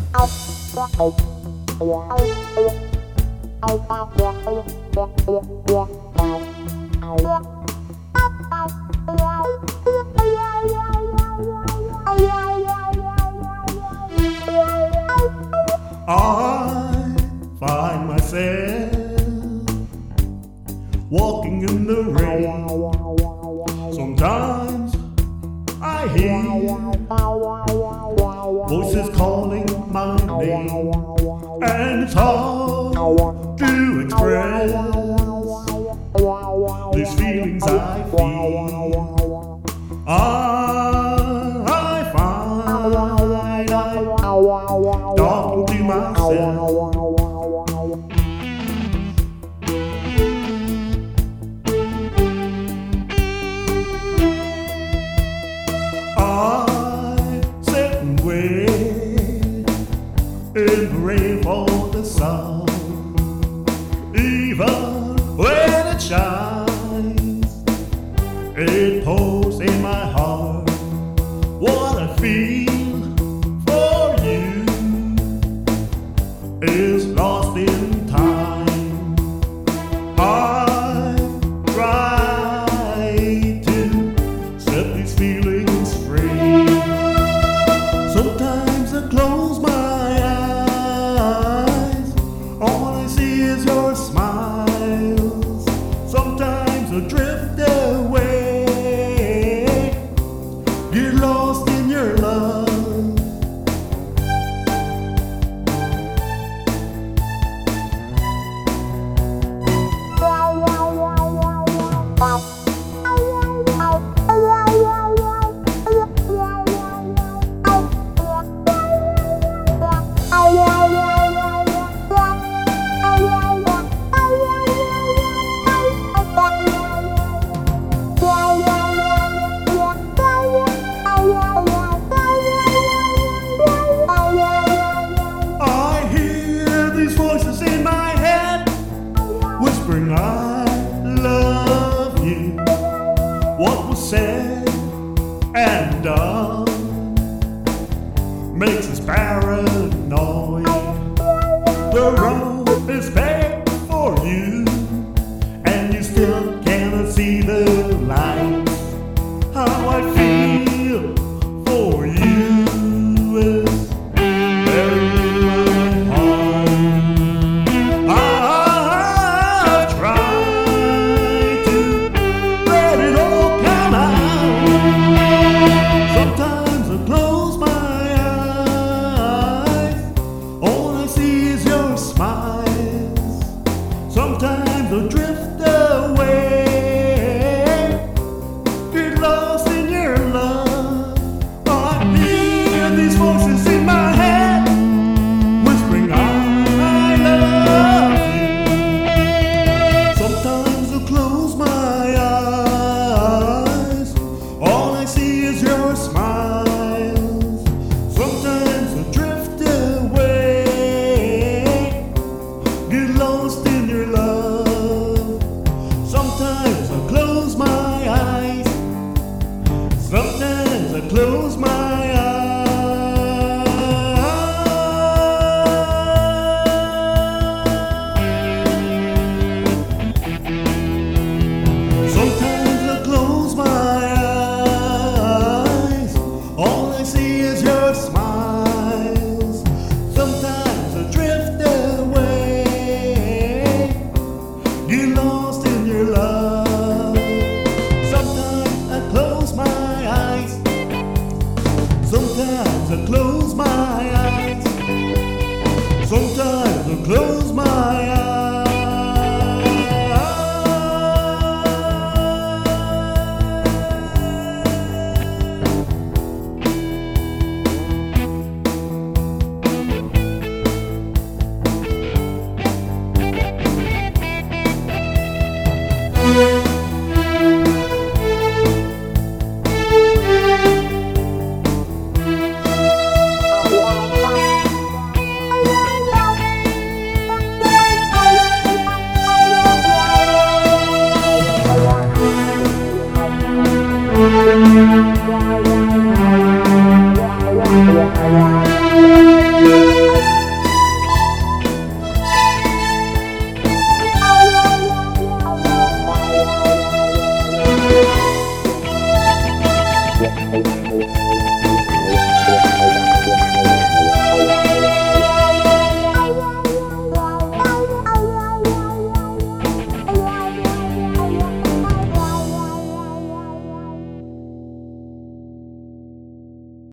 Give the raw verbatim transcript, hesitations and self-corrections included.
I find myself walking in the rain. Sometimes I hear voices calling my name, and it's hard to express these feelings I feel. I, I find I'm talking to myself. I sit and wait in the rain for the sun, even when it shines, it pours in my heart. What I feel for you is lost in time. I try to set these feelings free. Sometimes I close my eyes, all I see is your smiles. Sometimes I drift away, get lost in your love. Whispering I love you. What was said and done makes us paranoid. The road is paved for you, and you still cannot see the light. How I feel for you is very sometimes I drift away, get lost in your love. I hear these voices in my head, whispering I love you. Sometimes I close my eyes, all I see is your smiles. Sometimes I drift away, get lost in your love. Sometimes I close my eyes, sometimes I close my eyes. Sometimes I close my eyes, all I see is your smiles. Sometimes I drift away, get lost in your love. Sometimes I close my eyes, sometimes I close my eyes.